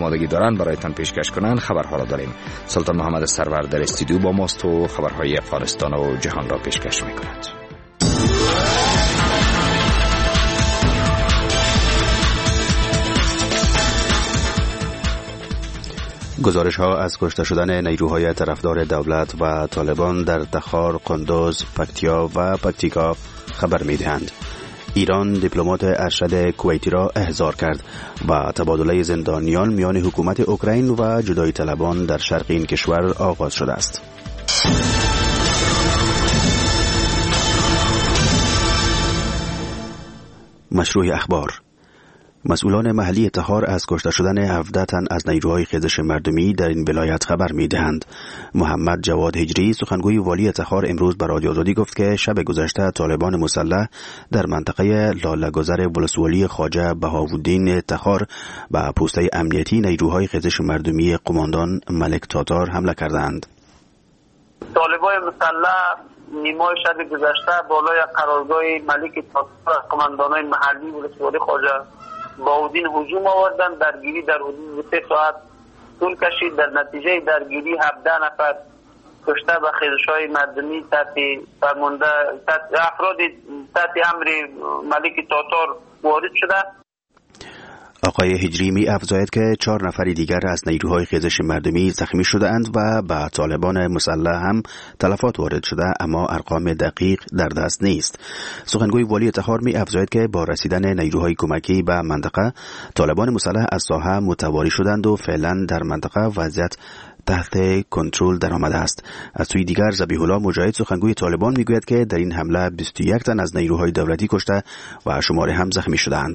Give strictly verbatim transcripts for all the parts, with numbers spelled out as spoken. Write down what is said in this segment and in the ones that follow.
آمادگی دارند برایتان پیشکش کنند خبرها را داریم. سلطان محمد سرور در استودیو با ماست و خبرهای افغانستان و جهان را پیشکش می‌کند. گزارش ها از کشته شدن نیروهای طرفدار دولت و طالبان در تخار، قندوز، پکتیا و پکتیکا خبر می دهند. ایران دیپلمات ارشد کویتی را احضار کرد و تبادله زندانیان میان حکومت اوکراین و جدایی طلبان در شرق این کشور آغاز شده است. مشروع اخبار. مسئولان محلی تخار از کشته شدن هفده تن از نیروهای خیزش مردمی در این ولایت خبر می‌دهند. محمد جواد هجری سخنگوی والی تخار امروز به رادیو آزادی گفت که شب گذشته طالبان مسلح در منطقه لاله‌گذر ولسوالی خواجه بهاءالدین تخار به پوسته امنیتی نیروهای خیزش مردمی قماندان ملک تاتار حمله کردند. طالبان مسلح نیمای شب گذشته بالای قرارگاه ملک تاتار قماندانان محلی ولسوالی خواجه بهاءالدین هجوم آوردند. درگیری در حدود سه ساعت طول کشید. در نتیجه درگیری هفده نفر کشته و خیزش‌های مردمی تحت فرمانده افراد تحت امر ملک تاتار وارد شده. آقای هجری می افزاید که چهار نفر دیگر از نیروهای خیزش مردمی زخمی شده اند و به طالبان مسلح هم تلفات وارد شده، اما ارقام دقیق در دست نیست. سخنگوی والی تخار می افزاید که با رسیدن نیروهای کمکی به منطقه طالبان مسلح از ساحه متواری شدند و فعلا در منطقه وضعیت تحت کنترل درآمده است. از سوی دیگر ذبیح الله مجاهد سخنگوی طالبان میگوید که در این حمله بیست و یک تن از نیروهای دولتی کشته و شماری هم زخمی شدند.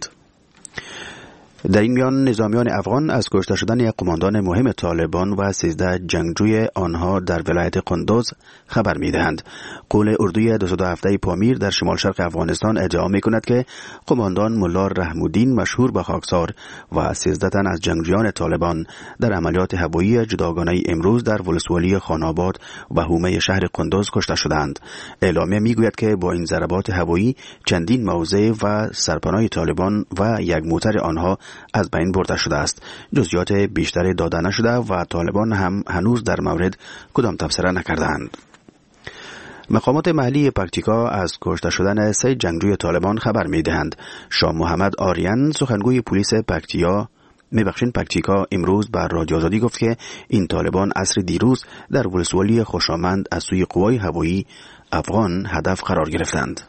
در این میان نظامیان افغان از کشته شدن قماندان مهم طالبان و سیزده جنگجوی آنها در ولایت قندوز خبر می‌دهند. قول اردوی دویست و هفده پامیر در شمال شرق افغانستان ادعا می‌کند که قماندان ملا رحم‌الدین مشهور به خاکسار و سیزده تن از جنگجویان طالبان در عملیات هوایی جداگانه امروز در ولسوالی خاناباد و حومه شهر قندوز کشته شدند. اعلامیه می‌گوید که با این ضربات هوایی چندین موضع و سرپناه طالبان و یک موتر آنها از بین برده شده است. جزئیات بیشتری داده نشده و طالبان هم هنوز در مورد کدام تبصره نکردند. مقامات محلی پکتیکا از کشته شدن سه جنگجوی طالبان خبر می‌دهند. شاه محمد آریان سخنگوی پلیس پکتیا میبخشین پکتیکا امروز بر رادیو آزادی گفت که این طالبان عصر دیروز در ولسوالی خوشامند از سوی قوای هوایی افغان هدف قرار گرفتند.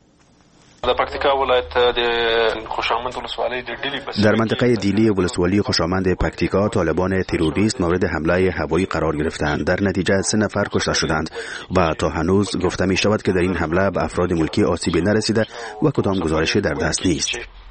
در منطقه دیلی ولسوالی خوشامند پکتیکا طالبان تروریست مورد حمله هوایی قرار گرفتند. در نتیجه سه نفر کشته شدند و تا هنوز گفته می شود که در این حمله به افراد ملکی آسیبی نرسیده و کدام گزارشی در دست نیست.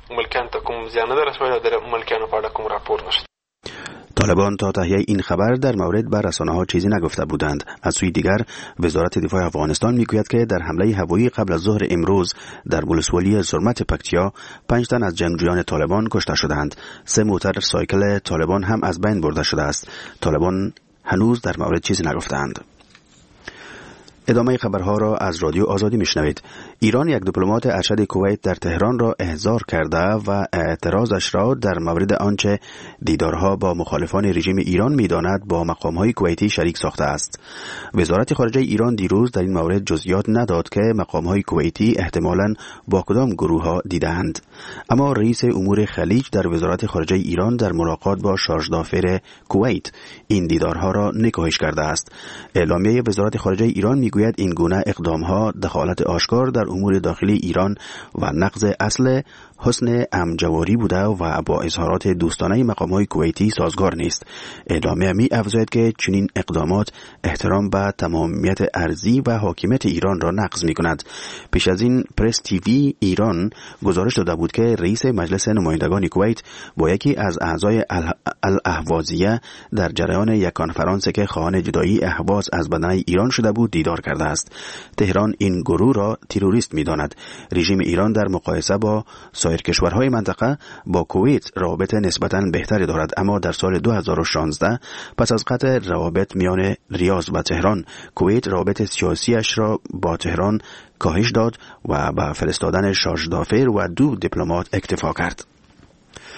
طالبان تا تهیه این خبر در مورد بر رسانه‌ها چیزی نگفته بودند. از سوی دیگر وزارت دفاع افغانستان میگوید که در حمله هوایی قبل از ظهر امروز در ولسوالی زرمت پکتیا پنج تن از جنگجویان طالبان کشته شدند. سه موتر سایکل طالبان هم از بین برده شده است. طالبان هنوز در مورد چیزی نگفتند. ادامه خبرها را از رادیو آزادی میشنوید. ایران یک دیپلمات ارشد کویت در تهران را احضار کرده و اعتراضش را در مورد آنچه دیدارها با مخالفان رژیم ایران می‌داند با مقام‌های کویتی شریک ساخته است. وزارت خارجه ایران دیروز در این مورد جزئیات نداد که مقام‌های کویتی احتمالاً با کدام گروه‌ها دیدند. اما رئیس امور خلیج در وزارت خارجه ایران در ملاقات با شارژدافر کویت این دیدارها را نکوهش کرده است. اعلامیه وزارت خارجه ایران میگوید این گونه اقدامها دخالت آشکار در امور داخلی ایران و نقض اصل حسن همجواری بوده و با اظهارات دوستانه مقام‌های کویتی سازگار نیست. اعلامیه می افزاید که چنین اقدامات احترام به تمامیت ارضی و حاکمیت ایران را نقض می کند. پیش از این پرس تیوی ایران گزارش داده بود که رئیس مجلس نمایندگان کویت با یکی از اعضای الاهوازیه در جریان یک کنفرانس که خواهان جدایی اهواز از بدنه ایران شده بود دیدار کرده است. تهران این گروه را تروریست می داند. رژیم ایران در مقایسه با سایر کشورهای منطقه با کویت روابط نسبتاً بهتری دارد، اما در سال دو هزار و شانزده پس از قطع روابط میان ریاض و تهران کویت روابط سیاسیش را با تهران کاهش داد و با فرستادن شارژدافر و دو دیپلمات اکتفا کرد.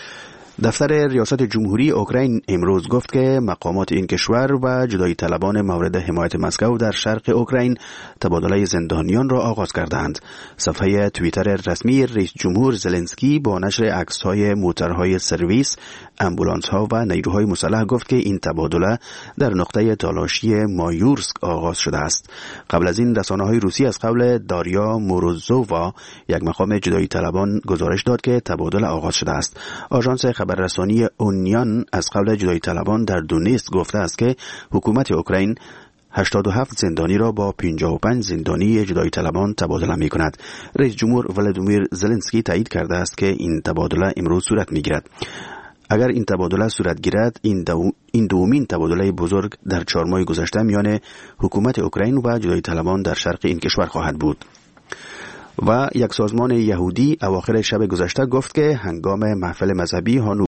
دفتر ریاست جمهوری اوکراین امروز گفت که مقامات این کشور و جدایی طلبان مورد حمایت مسکو در شرق اوکراین تبادله زندانیان را آغاز کردند. صفحه توییتر رسمی رئیس جمهور زلنسکی با نشر عکس‌های موتورهای سرویس، آمبولانس‌ها و نیروهای مسلح گفت که این تبادله در نقطه تالاشی مایورسک آغاز شده است. قبل از این رسانه‌های روسی از قول داریا موروزووا، یک مقام جدایی طلبان، گزارش داد که تبادله آغاز شده است. آژانس خبررسانی اونیان از قول جدایی طلبان در دونیتسک گفته است که حکومت اوکراین هشتاد و هفت زندانی را با پنجاه و پنج زندانی جدایی طلبان تبادله می کند. رئیس جمهور ولادیمیر زلنسکی تایید کرده است که این تبادله امروز صورت می گیرد. اگر این تبادله صورت گیرد، این دو این دومین تبادله بزرگ در چهار ماه گذشته میان حکومت اوکراین و جدایی طلبان در شرق این کشور خواهد بود. و یک سازمان یهودی اواخر شب گذشته گفت که هنگام محفل مذهبی